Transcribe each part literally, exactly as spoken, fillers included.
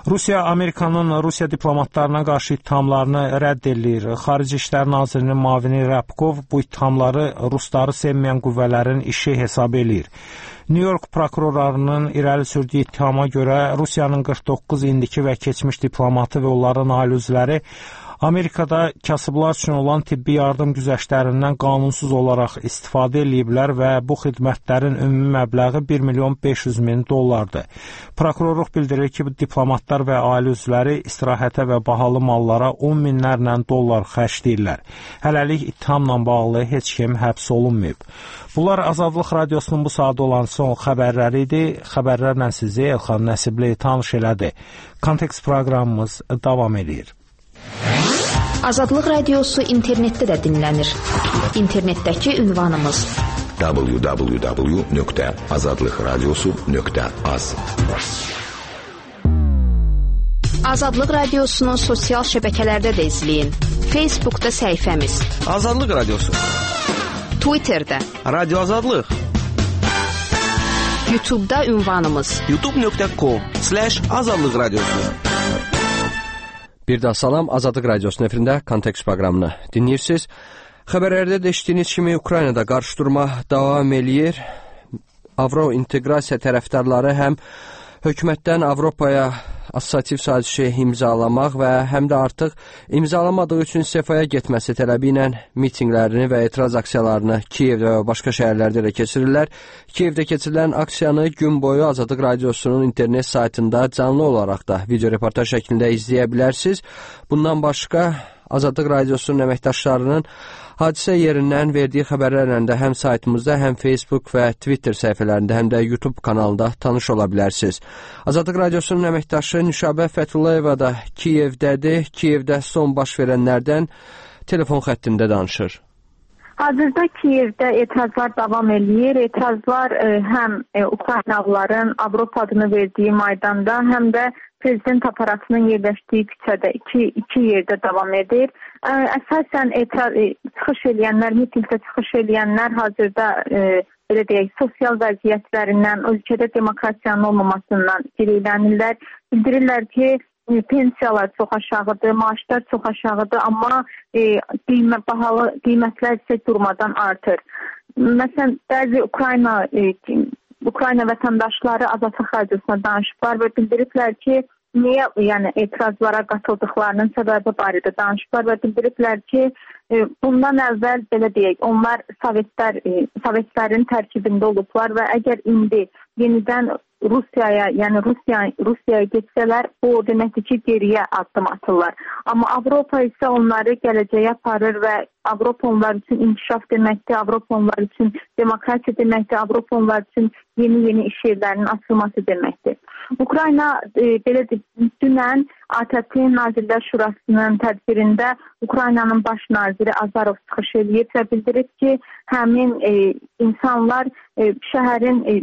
Rusiya Amerikanın Rusiya diplomatlarına qarşı ittihamlarını rədd edir. Xarici İşlər Nazirinin müavini Ryabkov bu ittihamları Rusları sevməyən qüvvələrin işi hesab edir. New York prokurorlarının irəli sürdüyü ittihama görə Rusiyanın qırx doqquz indiki və keçmiş diplomatı və onların ailə üzvləri Amerikada kasıblar üçün olan tibbi yardım güzəştlərindən qanunsuz olaraq istifadə ediblər və bu xidmətlərin ümumi məbləği bir milyon beş yüz min dollardır. Prokurorluq bildirir ki, diplomatlar və ailə üzvləri istirahətə və bahalı mallara on minlərlə dollar xərcləyirlər. Hələlik ittihamla bağlı heç kim həbs olunmayıb. Bunlar Azadlıq Radiosunun bu saat olan son xəbərləri idi. Xəbərlərlə sizi Elxan Nəsibli tanış elədi. Kontekst proqramımız davam edir. Azadlıq Radiosu internetdə də dinlənir. İnternetdəki ünvanımız w w w nöqtə azadlıq radiosu nöqtə az. Azadlıq Radiosunu sosial şəbəkələrdə də izləyin. Facebookda səhifəmiz Azadlıq Radiosu, Twitterdə Radio Azadlıq, YouTube'da ünvanımız youtube nöqtə com slash azadlıq radiosu. Bir daha salam, Azadlıq Radiosunun efirində Kontekst proqramını dinləyirsiniz. Xəbərlərdə də eşitdiyiniz kimi Ukraynada qarşıdurma davam eləyir. Avro inteqrasiya tərəfdarları həm hökumətdən Avropaya assosiativ sazişi imzalamaq və həm də artıq imzalamadığı üçün istifaya getməsi tələbi ilə mitinqlərini və etiraz aksiyalarını Kiyevdə və başqa şəhərlərdə də keçirirlər. Kiyevdə keçirilən aksiyanı gün boyu Azadlıq Radiosunun internet saytında canlı olaraq da video reportaj şəklində izləyə bilərsiniz. Bundan başqa Azadlıq Radiosunun əməkdaşlarının hadisə yerindən verdiyi xəbərlərlə də həm saytımızda, həm Facebook və Twitter səhifələrində, həm də YouTube kanalında tanış ola bilərsiniz. Azadlıq Radiosunun əməkdaşı Nüşabə Fətullayeva da Kiyevdədir. Kiyevdə son baş verənlərdən telefon xəttində danışır. Hazırda Kiyevdə etirazlar davam edir. Etirazlar e, həm e, Ukraynalıların Avropa adını verdiyi maydanda, həm də prezident aparatının yerləşdiyi küçədə iki, iki yerdə davam edir. Ə, əsasən etiraz, e, çıxış eləyənlər, mitingdə çıxış eləyənlər hazırda e, belə deyək, sosial vəziyyətlərindən, ölkədə demokratiyanın olmamasından girəylənirlər. Bildirirlər ki, e, pensiyalar çox aşağıdır, maaşlar çox aşağıdır, amma e, qiymət, bahalı qiymətlər isə durmadan artır. Məsələn, bəzi Ukrayna e, Ukrayna vətəndaşları Azadlıq Radiosuna danışıblar və bildiriblər ki, niyə yəni etirazlara qatıldıqlarının səbəbi barədə danışıblar və bildiriblər ki, e, bundan əvvəl belə deyək, onlar Sovetlər, e, Sovetlərin tərkibində olublar və əgər indi yenidən Rusiyaya, yəni Rusiya, Rusiyaya getsələr, o deməkdir ki, geriyə addım atırlar. Amma Avropa isə onları gələcəyə aparır və Avropa onlar üçün inkişaf deməkdir, Avropa onlar üçün demokratiya deməkdir, Avropa onlar üçün yeni-yeni iş yerlərinin açılması deməkdir. Ukrayna e, belə dünən A T P Nazirlər Şurasının tədbirində Ukraynanın baş naziri Azarov çıxış edib və bildirib ki, həmin e, insanlar e, şəhərin e,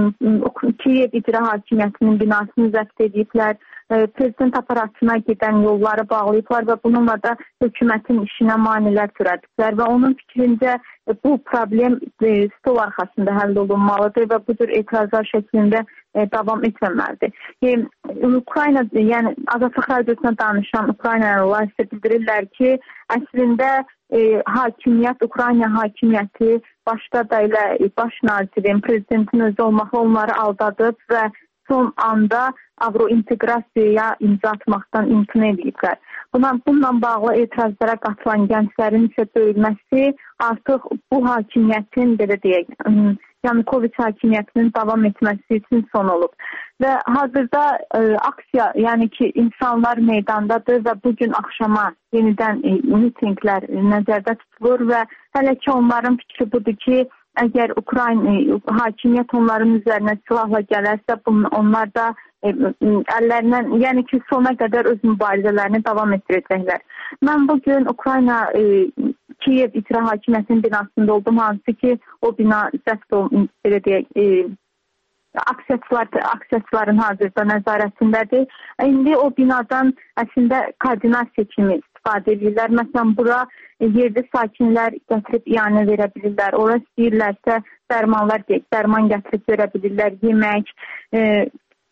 Kiyev İcra Hakimiyyətinin binasını zəbt ediblər, e, prezident aparatına gedən yolları bağlayıblar və bununla da hökumətin işinə maneələr törədiblər və onun fikrincə e, bu problem e, stol arxasında həll olunmalıdır və bu cür etirazlar şəklində e, davam etməməlidir. E, Ukrayna, yəni Azadlıq Radiosuna danışan Ukraynalılar isə bildirirlər ki, əslində e, hakimiyyət, Ukrayna hakimiyyəti başda da ilə e, baş nazirin, prezidentin özü olmaqla onları aldadıb və son anda avrointeqrasiyaya imza atmaqdan imtina ediblər. Buna, bununla bağlı etirazlara qatılan gənclərin isə döyülməsi artıq bu hakimiyyətin, belə deyək, Yanukoviç hakimiyyətinin davam etməsi üçün son olub. Və hazırda e, aksiya, yəni ki, insanlar meydandadır və bugün axşama yenidən e, mitinglər nəzərdə tutulur və hələ ki onların fikri budur ki, əgər Ukrayna e, hakimiyyət onların üzərinə silahla gələrsə, bunun, onlar da e, əllərindən, yəni ki, sona qədər öz mübarizələrini davam etdirəcəklər. Mən bugün Ukrayna e, Kiyev İcra Hakimiyyətinin binasında oldum, hansı ki, o bina zəbt olun, belə deyək, e, aksiyatçılar, aksiyatçıların hazırda nəzarətindədir. İndi o binadan əslində koordinasiya kimi istifadə edirlər. Məsələn, bura yerli sakinlər gətirib iyanə verə bilirlər. Orası istəyirlərsə dərmanlar, dərman gətirib verə bilirlər, yemək. E,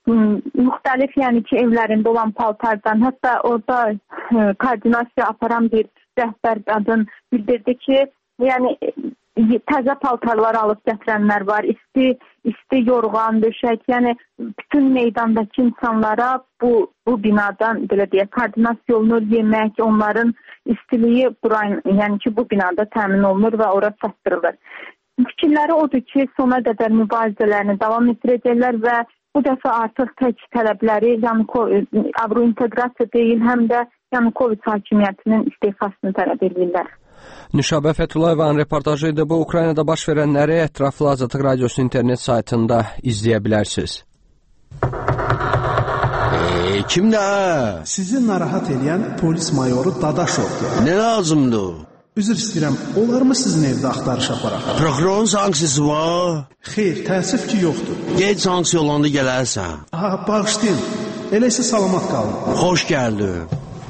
müxtəlif, yəni ki, evlərində olan paltardan, hətta orada ə, koordinasiya aparan bir rəhbər qadın bildirdi ki, yəni təzə paltarlar alıb gətirənlər var, isti, isti yorğan, döşək, yəni bütün meydandakı insanlara bu, bu binadan, belə deyək, koordinasiya olunur, yemək, onların istiliyi bura, yəni ki, bu binada təmin olunur və ora çatdırılır. Fikirləri odur ki, sona qədər mübarizələrini davam etdirəcəklər və bu dəfə artıq tək tələbləri yəni Avrointeqrasiya deyil, həm də Yanukoviç hakimiyyətinin istefasını tələb edirlər. Nüşabə Fəthullayevanın reportajı idi. Bu, Ukraynada baş verənləri ətraflı Azadlıq Radiosunun internet saytında izləyə bilərsiniz. Eee, kimdə? Sizi narahat edən polis mayoru Dadaşovdur. Nə lazımdır? Üzr istəyirəm, olar mı sizin evdə axtarış aparaq? Prokurorun sanksiyası var? Xeyr, təəssüf ki, yoxdur. Gec sanksiya olanda gələrsən. Aha, bağışlayın. Elə isə salamat qalın. Xoş gəldin.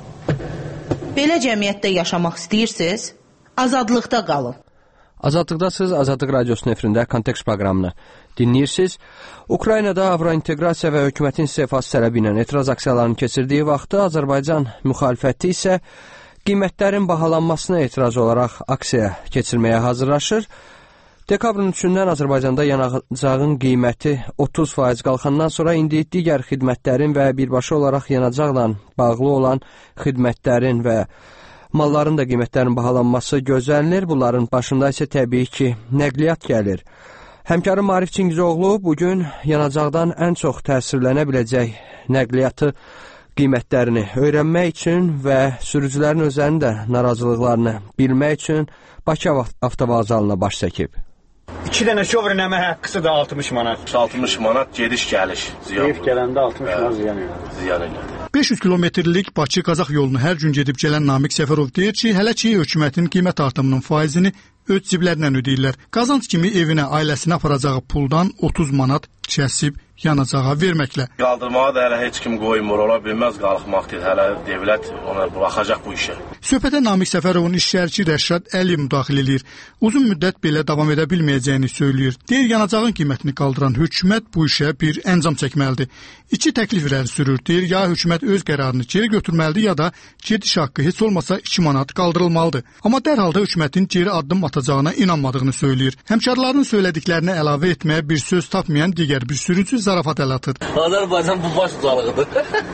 Belə cəmiyyətdə yaşamaq istəyirsiniz? Azadlıqda qalın. Azadlıqdasınız. Azadlıq Radiosunun efirində Kontekst proqramını dinləyirsiniz. Ukraynada Avrointeqrasiya və hökumətin istefası tələbi ilə etiraz aksiyalarını keçirdiyi vaxtda Azərbaycan müxalifəti isə qiymətlərin bahalanmasına etiraz olaraq aksiya keçirməyə hazırlaşır. Dekabrın üçündən Azərbaycanda yanacağın qiyməti otuz faiz qalxandan sonra indi digər xidmətlərin və birbaşa olaraq yanacaqla bağlı olan xidmətlərin və malların da qiymətlərin bahalanması gözlənilir. Bunların başında isə təbii ki, nəqliyyat gəlir. Həmkarım Arif Çingizoğlu bugün yanacaqdan ən çox təsirlənə biləcək nəqliyyatı qiymətlərini öyrənmək üçün və sürücülərin özlərinin də narazılıqlarını bilmək üçün Bakı avtovağzalına baş çəkib. İki dənə şoverin əmək haqqısı da altmış manat. altmış manat gediş-gəliş ziyan. Ev gələndə altmış manat ziyan elədi. Ziyan elədi. beş yüz kilometrlik Bakı-Qazax yolunu hər gün gedib gələn Namiq Səfərov deyir ki, hələ ki hökumətin qiymət artımının faizini öz ciblərindən ödəyirlər. Qazanc kimi evinə, ailəsinə aparacağı puldan otuz manat kəsib yanacağa verməklə. Qaldırmağa da hələ heç kim qoymur, ola bilməz qalxmaq deyil. Hələ dövlət ona baxacaq bu işə. Söhbətə Namiq Səfərovun iş şəriki Rəşad Əliyev müdaxilə edir. Uzun müddət belə davam edə bilməyəcəyini söyləyir. Deyir, yanacağın qiymətini qaldıran hökumət bu işə bir əncam çəkməlidir. İki təklif irəli sürür. Deyir, ya hökumət öz qərarını geri götürməlidir, ya da gediş haqqı heç olmasa iki manat qaldırılmalıdır. Amma dərhal da hökumətin geri addım atacağına inanmadığını söyləyir. Həmkarlarının söylədiklərinə əlavə etməyə bir söz tapmayan digər bir sürücü zarafat əl atır. Azərbaycan bu baş uzalığıdır.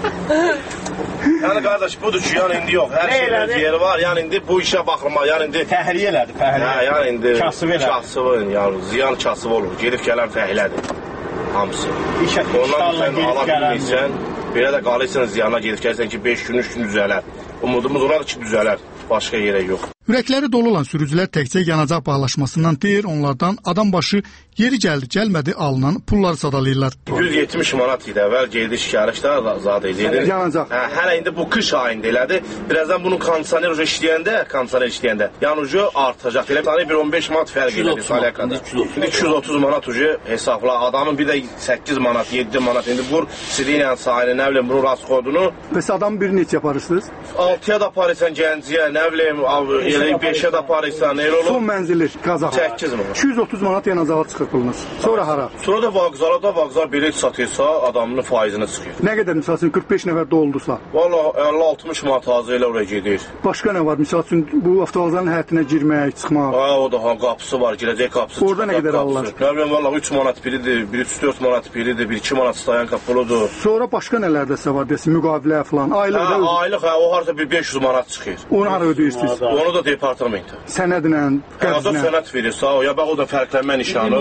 Yəni qardaş, budur ki, yəni indi yox, hər şeyin yeri var. Yəni indi bu işə baxılmalı. Yəni indi təhriyə elədi, təhriyə. Hə, yəni indi kasıb elədi. Kasıb, yəni ziyan kasıb olur. Gedib gələn fəhlədir. Hamısı. İşə ondan sən ala bilmirsən, belə də qalırsan ziyana gedib gəlsən ki, beş gün, üç gün düzələr. Umudumuz olar ki, düzələr. Başqa yerə yox. Ürəkləri dolu olan sürücülər təkcə yanacaq bahalaşmasından deyir, onlardan adam başı yeri gəldi, gəlmədi alınan pulları sadalayırlar. yüz yetmiş manat idi əvvəl gediş gəlişdə zad edirdi. Yanacaq. Hə, hələ indi bu qış ayında elədi. Birazdan bunun kondisioner işləyəndə, kondisioner işləyəndə yanıcı artacaq. Elə bir bir on beş manat fərq elədi saliyakada. İndi iki yüz otuz manat ucu hesabla. Adamın bir də səkkiz manat, yeddi manat indi vur siliylə sahili, nə bilim, bunun rasxodunu. Bəs adam bir neçə aparırsınız? altıya da aparırsan gənciyə, nə bilim, elə beşə də aparırsan, elə olur. Son mənzilli Qazax. səkkiz manat. iki yüz otuz manat yanacağa çıxır pulunuz. Sonra hara? Sonra da vağzala da vağzal bilet satırsa adamın faizini çıxır. Nə qədər misal üçün qırx beş nəfər doldusa? Valla əlli altmış manat hazır elə oraya gedir. Başqa nə var? Misal üçün bu avtovağzalın həyətinə girmək, çıxmaq. Ha, o da ha, qapısı var, girəcək qapısı. Orada nə qədər alırlar? Nə bilim, valla üç manat biridir, bir üç dörd manat biridir, bir iki manat stayanka puludur. Sonra başqa nələrdəsə var desin, müqavilə falan, aylıq da ödəyir. Aylıq, hə, o harca bir beş yüz manat çıxır. Onu hara ödəyirsiniz? Onu da departamenta. Sənədlə, qəbzinə. Ya da sənəd verir, sağ o, ya bax o da fərqlənmə nişanı.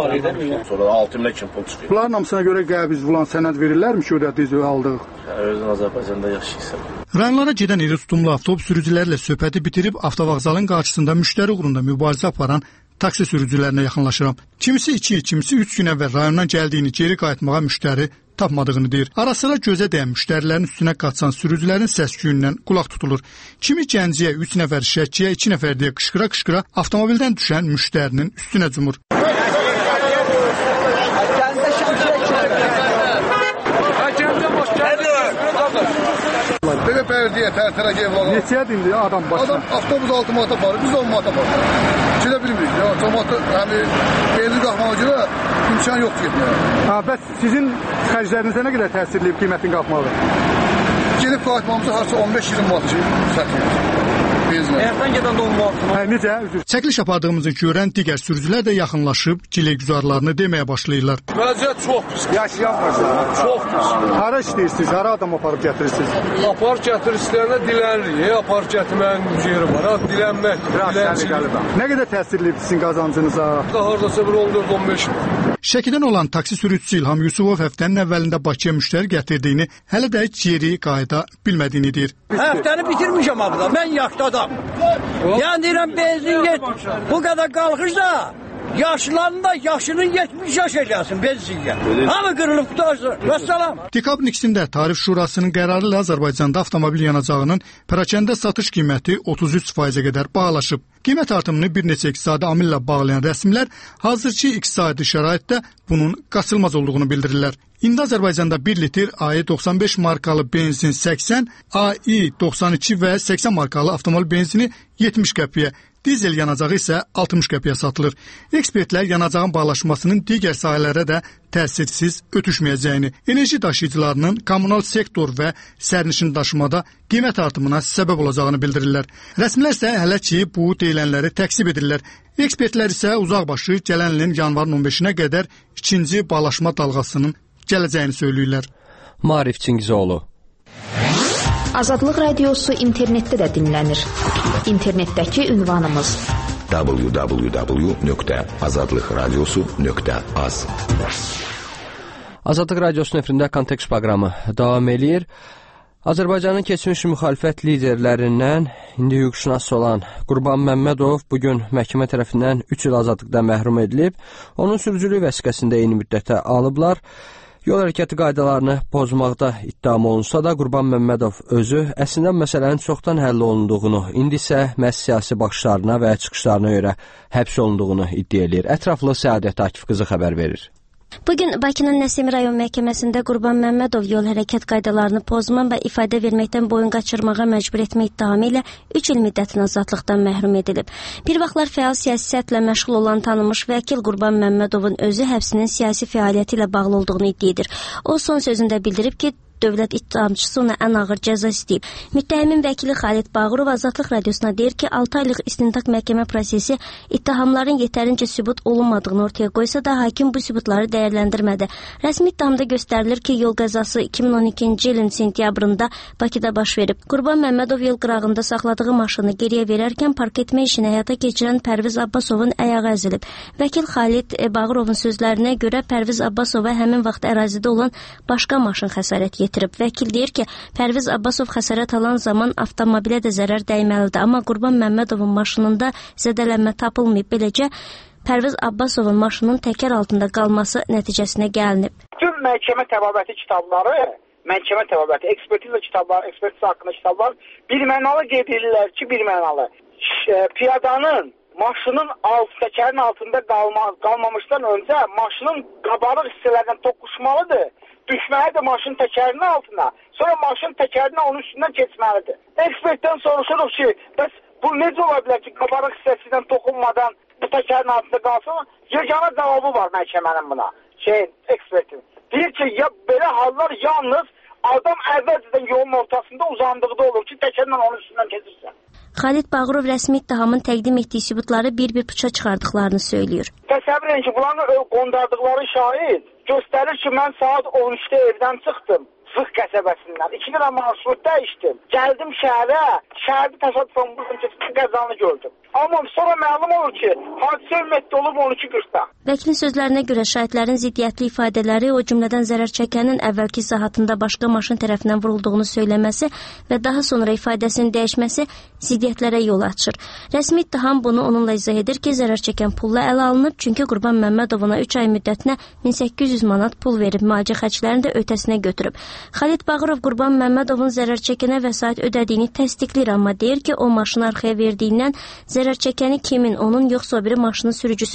Sonra altı minə kim pul çıxır. Bunların hamısına görə qəbiz filan sənəd verirlərmi ki, ödədiniz, aldıq? Özün Azərbaycanda yaşayırsan. Rayonlara gedən iri tutumlu avtobus sürücülərlə söhbəti bitirib avtovağzalın qarşısında müştəri uğrunda mübarizə aparan taksi sürücülərinə yaxınlaşıram. Kimisi iki, kimisi üç gün əvvəl rayondan gəldiyini geri qayıtmağa müştəri tapmadığını deyir. Ara sıra gözə dəyən müştərilərin üstünə qaçan sürücülərin səs-küyündən qulaq tutulur. Kimi gənciyə üç nəfər, şəkkiyə iki nəfər deyə qışqıra-qışqıra avtomobildən düşən müştərinin üstünə cumur. Belə Neçə bərdiyə tərtərə evlalar. Neçədir indi adam başına? Adam avtobus altı manata aparır, biz on manata aparır. Gedə bilmirik. Ya cəmaatı həmi belli qalmağa görə imkan yoxdur getməyə. Ha, bəs sizin xərclərinizə nə qədər təsir edib qiymətin qalxmağı? Gedib qayıtmamızı harca on beş iyirmi manat kimi satılır. Həyatdan gedən də on manat. Hə, necə? Çəkiliş apardığımızı görən digər sürücülər də yaxınlaşıb gilə-güzarlarını deməyə başlayırlar. Vəziyyət çox pis. Yaşayanmırsan? Çox pis. Hara işləyirsiniz? Hara adam aparıb gətirirsiniz? Aparıb gətirir istəyənə dilənirik. Aparıb gətirməyin yeri var. Ha, dilənmək. Dilənçilik. Nə qədər təsir edib sizin qazancınıza? Hardasa bir on dörd on beş. Şəkidən olan taksi sürücüsü İlham Yusufov həftənin əvvəlində Bakıya müştəri gətirdiyini, hələ də geri qayıda bilmədiyini deyir. Həftəni bitirmişəm abla, mən yaşlı adam. Yəni deyirəm, benzin yetmiş. Bu qədər qalxış da, yaşlıların da yaşının yetmiş yaş eləsin benzinlə. Hamı qırılıb qutarsın. Vəssalam. Dekabrın ikisində Tarif Şurasının qərarı ilə Azərbaycanda avtomobil yanacağının pərakəndə satış qiyməti otuz üç faizə qədər bahalaşıb. Qiymət artımını bir neçə iqtisadi amillə bağlayan rəsmilər hazırki iqtisadi şəraitdə bunun qaçılmaz olduğunu bildirirlər. İndi Azərbaycanda bir litr A E doxsan beş markalı benzin səksən, A I doxsan iki və səksən markalı avtomobil benzini yetmiş qəpiyə, dizel yanacağı isə altmış qəpiyə satılır. Ekspertlər yanacağın bahalaşmasının digər sahələrə də təsirsiz ötüşməyəcəyini, enerji daşıyıcılarının kommunal sektor və sərnişin daşımada qiymət artımına səbəb olacağını bildirirlər. Rəsmilər isə hələ ki bu deyilənləri təksib edirlər. Ekspertlər isə uzaqbaşı gələn ilin yanvarın on beşinə qədər ikinci bahalaşma dalğasının gələcəyini söyləyirlər. Marif Çingizoğlu. Azadlıq Radiosu internetdə də dinlənir. İnternetdəki ünvanımız w w w nöqtə azadlıq radiosu nöqtə az. Azadlıq Radiosu nefrində Kontekst proqramı davam eləyir. Azərbaycanın keçmiş müxalifət liderlərindən indi hüquqşünas olan Qurban Məmmədov bugün məhkəmə tərəfindən üç il azadlıqdan məhrum edilib. Onun sürücülük vəsiqəsində eyni müddətə alıblar. Yol hərəkəti qaydalarını pozmaqda ittiham olunsa da Qurban Məmmədov özü əslində məsələnin çoxdan həll olunduğunu, indi isə məhz siyasi baxışlarına və çıxışlarına görə həbs olunduğunu iddia edir. Ətraflı Səadət Akif qızı xəbər verir. Bugün Bakının Nəsimi rayon məhkəməsində Qurban Məmmədov yol hərəkət qaydalarını pozma və ifadə verməkdən boyun qaçırmağa məcbur etmə ittihamı ilə üç il müddətin azadlıqdan məhrum edilib. Bir vaxtlar fəal siyasətlə məşğul olan tanınmış vəkil Qurban Məmmədovun özü həbsinin siyasi fəaliyyəti ilə bağlı olduğunu iddia edir. O son sözündə bildirib ki, dövlət ittihamçısı ona ən ağır cəza istəyib. Müttəhimin vəkili Xalid Bağırov Azadlıq Radiosuna deyir ki, altı aylıq istintaq məhkəmə prosesi ittihamların yetərincə sübut olunmadığını ortaya qoysa da hakim bu sübutları dəyərləndirmədi. Rəsmi ittihamda göstərilir ki, yol qəzası iki min on ikinci ilin sentyabrında Bakıda baş verib. Qurban Məmmədov yol qırağında saxladığı maşını geriyə verərkən park etmə işini həyata keçirən Pərviz Abbasovun ayağı əzilib. Vəkil Xalid Bağırovun sözlərinə görə Pərviz Abbasova həmin vaxt ərazidə olan başqa maşın xəsarət yetirib. Vəkil deyir ki, Pərviz Abbasov xəsarət alan zaman avtomobilə də zərər dəyməlidir, amma Qurban Məmmədovun maşınında zədələnmə tapılmayıb. Beləcə, Pərviz Abbasovun maşının təkər altında qalması nəticəsinə gəlinib. Tüm məhkəmə təbabəti kitabları, məhkəmə təbabəti, ekspertiza kitabları, ekspertiza haqqında kitablar birmənalı qeyd edirlər ki, birmənalı. Piyadanın maşının alt, təkərin altında qalma, qalmamışdan öncə maşının qabarıq hissələrindən toqquşmalıdır. Düşməlidir maşın təkərinin altına, sonra maşın təkərinin onun üstündən keçməlidir. Ekspertdən soruşuruq ki, bəs bu necə ola bilər ki, qabarıq hissəsindən toxunmadan bu təkərin altında qalsın? Yeganə cavabı var məhkəmənin buna, şeyin, ekspertin. Deyir ki, ya belə hallar yalnız adam əvvəlcədən yolun ortasında uzandıqda olur ki, təkərlə onun üstündən keçirsən. Xalid Bağırov rəsmi ittihamın təqdim etdiyi sübutları bir-bir puça çıxardıqlarını söylüyor. Təsəvvür edin ki, bunların qondardıqları şahid göstərir ki, mən saat on üçdə evdən çıxdım, Zıq qəsəbəsindən. İki lira marşrutda içdim. Gəldim şəhərə, şəhərdə təsadüfən buradan keçmək qəzanı gördüm. Amma sonra məlum olur ki, hadisə ümumiyyətlə olub on iki qırxda. Vəkilin sözlərinə görə şahidlərin ziddiyyətli ifadələri, o cümlədən zərər çəkənin əvvəlki saatında başqa maşın tərəfindən vurulduğunu söyləməsi və daha sonra ifadəsinin dəyişməsi ziddiyyətlərə yol açır. Rəsmi ittiham bunu onunla izah edir ki, zərər çəkən pulla ələ alınıb, çünki Qurban Məmmədovuna üç ay müddətinə min səkkiz yüz manat pul verib, müalicə xərclərini də ötəsinə götürüb. Xalid Bağırov Qurban Məmmədovun zərər çəkənə vəsait ödədiyini təsdiqləyir, amma deyir ki, o maşını arxaya verdiyindən zərər çəkəni kimin, onun yoxsa o biri maşının sürücüsünün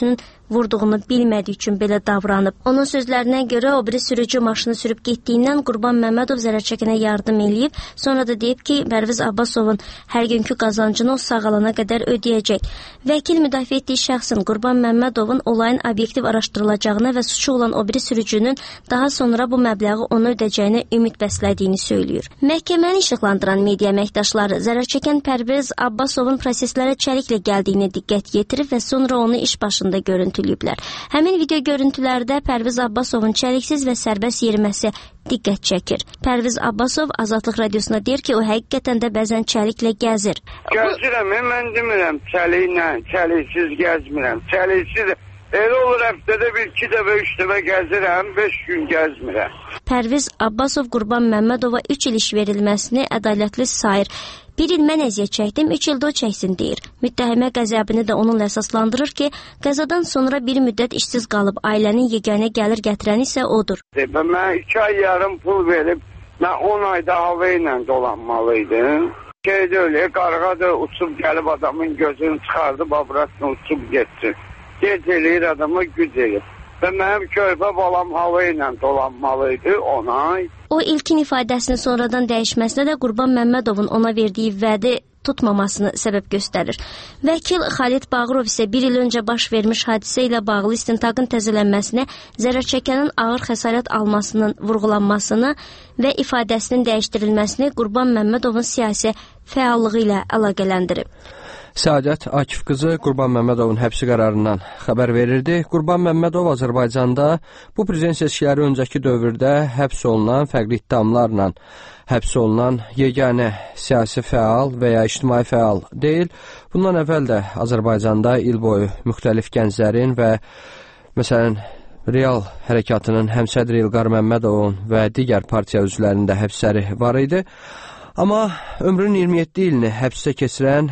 vurduğunu bilmədiyi üçün belə davranıb. Onun sözlərinə görə o biri sürücü maşını sürüb getdiyindən Qurban Məmmədov zərərçəkənə yardım eləyib. Sonra da deyib ki, Pərviz Abbasovun hər günkü qazancını o sağalana qədər ödəyəcək. Vəkil müdafiə etdiyi şəxsin Qurban Məmmədovun olayın obyektiv araşdırılacağını və suçu olan o biri sürücünün daha sonra bu məbləği ona ödəyəcəyinə ümid bəslədiyini söylüyor. Məhkəməni işıqlandıran media əməkdaşları zərərçəkən Pərviz Abbasovun proseslərə çəliklə gəldiyini diqqət yetirib və sonra onu iş başında görüntüləyiblər. Həmin video görüntülərdə Pərviz Abbasovun çəliksiz və sərbəst yeriməsi diqqət çəkir. Pərviz Abbasov Azadlıq Radiosuna deyir ki, o həqiqətən də bəzən çəliklə gəzir. Gəzirəm, mən demirəm çəliklə, çəliksiz gəzmirəm. Çəliksiz elə olur həftədə bir, iki dəfə, üç dəfə gəzirəm, beş gün gəzmirəm. Pərviz Abbasov Qurban Məmmədova üç il iş verilməsini ədalətli sayır. Bir il mən əziyyət çəkdim, üç ildə o çəksin deyir. Müttəhimə qəzəbini də onunla əsaslandırır ki, qəzadan sonra bir müddət işsiz qalıb, ailənin yeganə gəlir gətirəni isə odur. Mən iki ay yarım pul verib, mən on ayda hava ilə dolanmalıydım. Şeydə öyle, qarğa da uçub gəlib adamın gözünü çıxardıb, abrasını uçub getsin. Gec eləyir adama güc eləyir. Və mənim körpə balam hava ilə dolanmalıydı on ay. O ilkin ifadəsini sonradan dəyişməsinə də Qurban Məmmədovun ona verdiyi vədi tutmamasını səbəb göstərir. Vəkil Xalid Bağırov isə bir il öncə baş vermiş hadisə ilə bağlı istintaqın təzələnməsini, zərərçəkənin ağır xəsarət almasının vurğulanmasını və ifadəsinin dəyişdirilməsini Qurban Məmmədovun siyasi fəallığı ilə əlaqələndirib. Səadət Akif qızı Qurban Məmmədovun həbsi qərarından xəbər verirdi. Qurban Məmmədov Azərbaycanda bu prezident seçkiləri öncəki dövrdə həbs olunan fərqli ittihamlarla həbs olunan yeganə siyasi fəal və ya ictimai fəal deyil. Bundan əvvəl də Azərbaycanda il boyu müxtəlif gənclərin və məsələn Real hərəkatının həmsədri İlqar Məmmədovun və digər partiya üzvlərinin də həbsləri var idi. Amma ömrünün iyirmi yeddi ilini həbsdə keçirən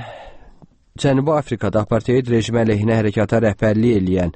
Cənubi Afrikada apartheid rejimi əleyhinə hərəkata rəhbərlik eləyən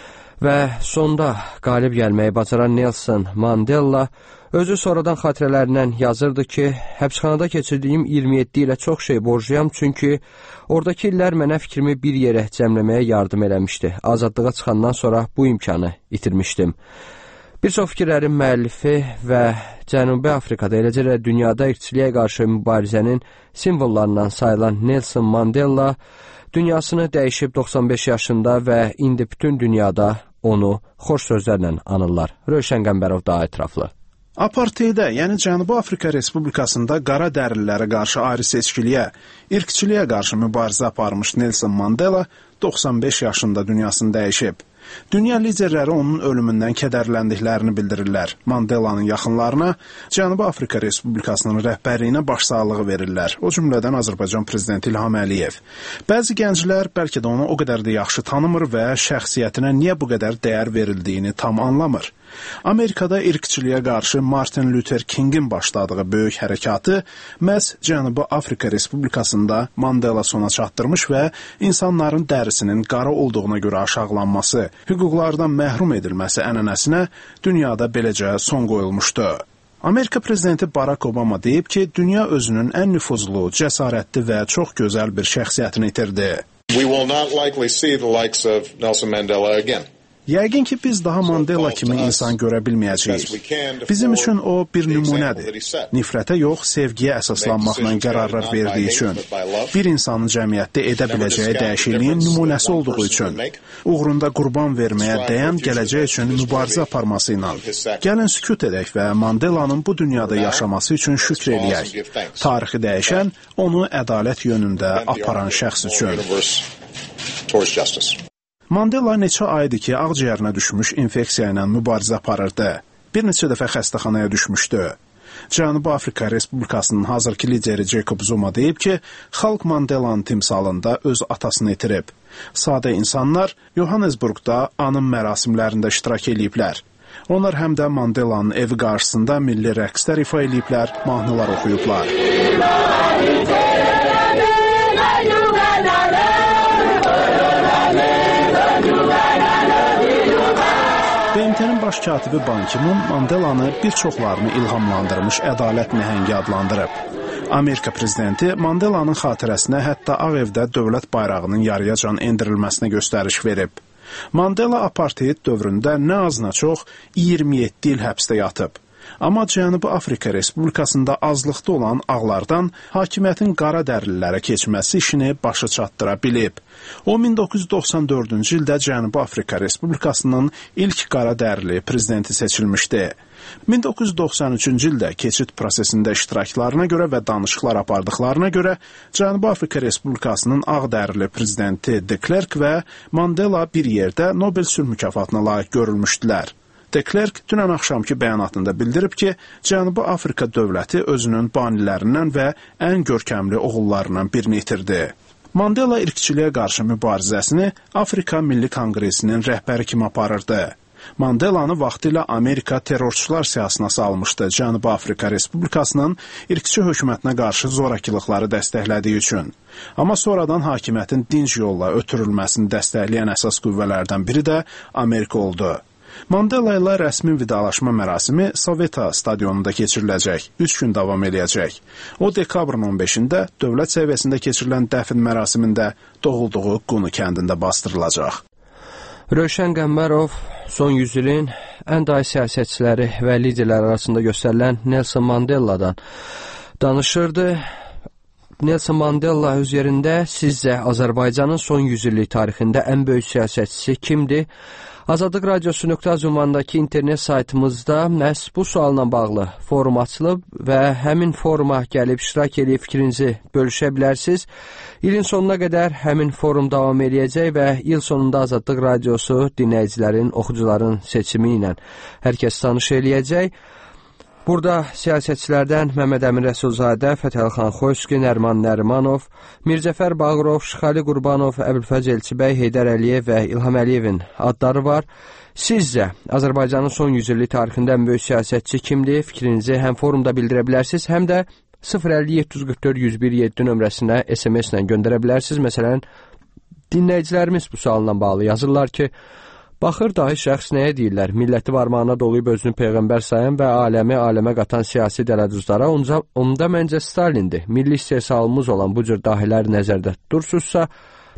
və sonda qalib gəlməyi bacaran Nelson Mandela özü sonradan xatirələrindən yazırdı ki, həbsxanada keçirdiyim iyirmi yeddi ilə çox şey borcluyam, çünki oradakı illər mənə fikrimi bir yerə cəmləməyə yardım eləmişdi. Azadlığa çıxandan sonra bu imkanı itirmişdim. Bir çox fikirlərin müəllifi və Cənubi Afrikada, eləcə də dünyada irqçiliyə qarşı mübarizənin simvollarından sayılan Nelson Mandela dünyasını dəyişib doxsan beş yaşında və indi bütün dünyada onu xoş sözlərlə anırlar. Rövşən Qəmbərov daha ətraflı. Apartheydə, yəni Cənubi Afrika Respublikasında qara dərililərə qarşı ayrı seçkiliyə, irqçiliyə qarşı mübarizə aparmış Nelson Mandela doxsan beş yaşında dünyasını dəyişib. Dünya liderləri onun ölümündən kədərləndiklərini bildirirlər. Mandelanın yaxınlarına Cənubi Afrika Respublikasının rəhbərliyinə başsağlığı verirlər. O cümlədən Azərbaycan prezidenti İlham Əliyev. Bəzi gənclər bəlkə də onu o qədər də yaxşı tanımır və şəxsiyyətinə niyə bu qədər dəyər verildiyini tam anlamır. Amerikada irqçiliyə qarşı Martin Luther Kingin başladığı böyük hərəkatı məhz Cənubi Afrika Respublikasında Mandela sona çatdırmış və insanların dərisinin qara olduğuna görə aşağılanması, hüquqlardan məhrum edilməsi ənənəsinə dünyada beləcə son qoyulmuşdu. Amerika prezidenti Barack Obama deyib ki, dünya özünün ən nüfuzlu, cəsarətli və çox gözəl bir şəxsiyyətini itirdi. We will not likely see the likes of Nelson Mandela again. Yəqin ki, biz daha Mandela kimi insan görə bilməyəcəyik. Bizim üçün o bir nümunədir. Nifrətə yox, sevgiyə əsaslanmaqla qərarlar verdiyi üçün. Bir insanın cəmiyyətdə edə biləcəyi dəyişikliyin nümunəsi olduğu üçün. Uğrunda qurban verməyə dəyən gələcək üçün mübarizə aparması ilə. Gəlin sükut edək və Mandelanın bu dünyada yaşaması üçün şükr eləyək. Tarixi dəyişən, onu ədalət yönündə aparan şəxs üçün. Mandela neçə aydır ki, ağciyərinə düşmüş infeksiya ilə mübarizə aparırdı. Bir neçə dəfə xəstəxanaya düşmüşdü. Cənubi Afrika Respublikasının hazırki lideri Jacob Zuma deyib ki, xalq Mandelanın timsalında öz atasını itirib. Sadə insanlar Johannesburgda anım mərasimlərində iştirak eləyiblər. Onlar həm də Mandelanın evi qarşısında milli rəqslər ifa eləyiblər, mahnılar oxuyublar. B M T-nin baş katibi Ban Ki-mun Mandelanı bir çoxlarını ilhamlandırmış ədalət nəhəngi adlandırıb. Amerika prezidenti Mandelanın xatirəsinə hətta Ağ Evdə dövlət bayrağının yarıyacan endirilməsinə göstəriş verib. Mandela apartheid dövründə nə az nə çox iyirmi yeddi il həbsdə yatıb. Amma Cənubi Afrika Respublikasında azlıqda olan ağlardan hakimiyyətin qara dərlilərə keçməsi işini başa çatdıra bilib. O min doqquz yüz doxsan dördüncü ildə Cənubi Afrika Respublikasının ilk qara dərli prezidenti seçilmişdi. min doqquz yüz doxsan üçüncü ildə keçid prosesində iştiraklarına görə və danışıqlar apardıqlarına görə Cənubi Afrika Respublikasının ağ dərli prezidenti De Klerk və Mandela bir yerdə Nobel sülh mükafatına layiq görülmüşdülər. De Klerk dünən axşamki bəyanatında bildirib ki, Cənubi Afrika dövləti özünün banilərindən və ən görkəmli oğullarından birini itirdi. Mandela irqçiliyə qarşı mübarizəsini Afrika Milli Konqresinin rəhbəri kimi aparırdı. Mandelanı vaxtilə Amerika terrorçular siyasına salmışdı Cənubi Afrika Respublikasının irqçi hökumətinə qarşı zorakılıqları dəstəklədiyi üçün. Amma sonradan hakimiyyətin dinc yolla ötürülməsini dəstəkləyən əsas qüvvələrdən biri də Amerika oldu. Mandela ilə rəsmi vidalaşma mərasimi Soveta stadionunda keçiriləcək, üç gün davam edəcək. O, dekabrın on beşində dövlət səviyyəsində keçirilən dəfn mərasimində doğulduğu Qunu kəndində bastırılacaq. Rövşən Qəmbərov son yüz ilin ən day siyasətçiləri və liderlər arasında göstərilən Nelson Mandela'dan danışırdı. Nelson Mandela öz yerində sizcə Azərbaycanın son yüz illik tarixində ən böyük siyasətçisi kimdir? Azadlıq Radiosu nöqtə az ünvanındakı internet saytımızda məhz bu sualla bağlı forum açılıb və həmin foruma gəlib iştirak edib fikrinizi bölüşə bilərsiniz. İlin sonuna qədər həmin forum davam edəcək və il sonunda Azadlıq Radiosu dinləyicilərin, oxucuların seçimi ilə hər kəs tanış eləyəcək. Burada siyasətçilərdən Məmməd Əmin Rəsulzadə, Fətəlxan Xoyski, Nərman Nərimanov, Mirzəfər Bağırov, Şıxali Qurbanov, Əbülfəz Elçibəy, Heydər Əliyev və İlham Əliyevin adları var. Sizcə Azərbaycanın son yüz illik tarixində ən böyük siyasətçi kimdir? Fikrinizi həm forumda bildirə bilərsiniz, həm də sıfır əlli yeddi yüz qırx dörd yüz bir yeddi nömrəsinə S M S ilə göndərə bilərsiniz. Məsələn, dinləyicilərimiz bu sualla bağlı yazırlar ki, baxır dahi şəxs nəyə deyirlər? Milləti varmağına dolayıb özünü peyğəmbər sayan və aləmi aləmə qatan siyasi dələduzlara onda, onda məncə Stalindir. Milli istehsalımız olan bu cür dahilər nəzərdə tutursunuzsa,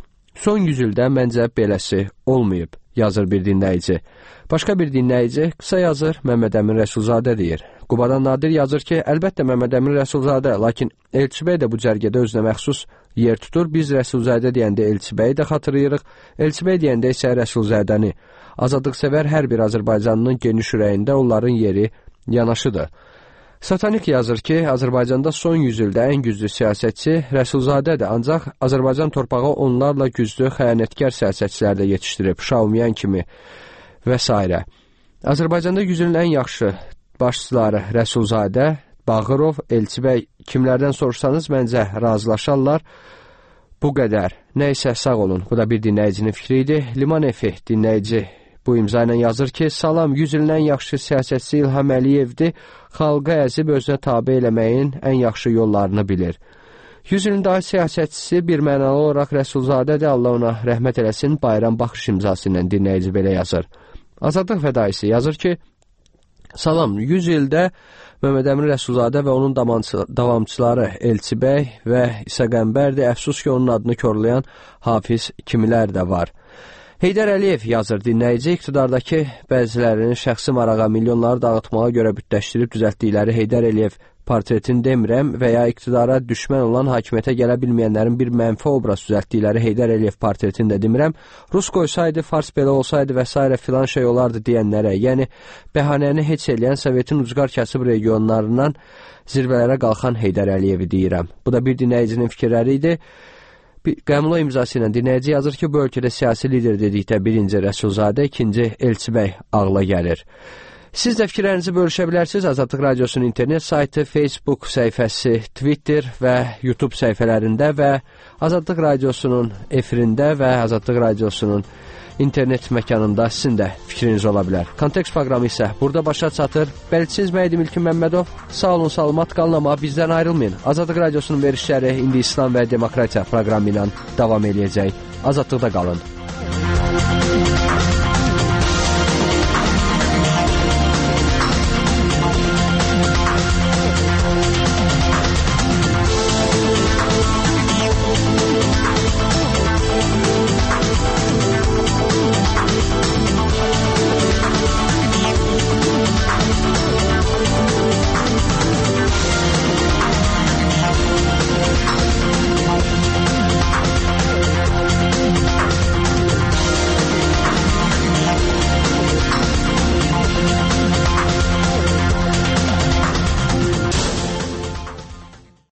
son yüz ildə məncə beləsi olmayıb, yazır bir dinləyici. Başqa bir dinləyici qısa yazır, Məmməd Əmin Rəsulzadə deyir. Qubadan Nadir yazır ki, əlbəttə Məmməd Əmin Rəsulzadə, lakin Elçibəy də bu cərgədə özünə məxsus yer tutur. Biz Rəsulzadə deyəndə Elçibəyi də xatırlayırıq, Elçibəy deyəndə isə Rəsulzədəni. Azadlıqsevər hər bir Azərbaycanlının geniş ürəyində onların yeri yanaşıdır. Satanik yazır ki, Azərbaycanda son yüz ildə ən güclü siyasətçi Rəsulzadədir, ancaq Azərbaycan torpağı onlarla güclü xəyanətkar siyasətçilər də yetişdirib, Şaumiyan kimi və s. Azərbaycanda yüz ilin ən yaxşı başçıları Rəsulzadə, Bağırov, Elçibəy kimlərdən soruşsanız məncə razılaşarlar. Bu qədər. Nəysə, sağ olun. Bu da bir dinləyicinin fikri idi. Liman Efi dinləyici bu imza ilə yazır ki, salam, yüz ilin ən yaxşı siyasətçi İlham Əliyevdir. Xalqa əzib özünə tabe eləməyin ən yaxşı yollarını bilir. yüz ilin daha siyasətçisi bir mənalı olaraq Rəsulzadədir. Allah ona rəhmət eləsin. Bayram Baxış imzası ilə dinləyici belə yazır. Azadlıq fədaisi yazır ki, salam, yüz ildə Məmməd Əmin Rəsulzadə və onun davamçıları Elçibəy və İsa Qəmbərdir. Əfsus ki, onun adını körlayan Hafiz kimilər də var. Heydər Əliyev yazır dinləyici, iqtidardakı bəzilərinin şəxsi marağa milyonları dağıtmağa görə bütləşdirib düzəltdikləri Heydər Əliyev portretini demirəm və ya iqtidara düşmən olan hakimiyyətə gələ bilməyənlərin bir mənfi obraz düzəltdikləri Heydər Əliyev portretini də demirəm. Rus qoysaydı, fars belə olsaydı və s. filan şey olardı deyənlərə, yəni bəhanəni heç eləyən Sovetin ucqar kasıb regionlarından zirvələrə qalxan Heydər Əliyevi deyirəm. Bu da bir dinləyicinin fikirləri idi. Qəmlo imzası ilə dinləyici yazır ki, bu ölkədə siyasi lider dedikdə birinci Rəsulzadə, ikinci Elçibəy ağla gəlir. Siz də fikirlərinizi bölüşə bilərsiniz. Azadlıq Radiosunun internet saytı, Facebook səhifəsi, Twitter və YouTube səhifələrində və Azadlıq Radiosunun efirində və Azadlıq Radiosunun internet məkanında sizin də fikriniz ola bilər. Kontekst proqramı isə burada başa çatır. Bələdçiniz Məhdim İlkin Məmmədov. Sağ olun, salamat qalın, amma bizdən ayrılmayın. Azadlıq Radiosunun verişləri indi İslam və Demokratiya proqramı ilə davam edəcək. Azadlıqda qalın.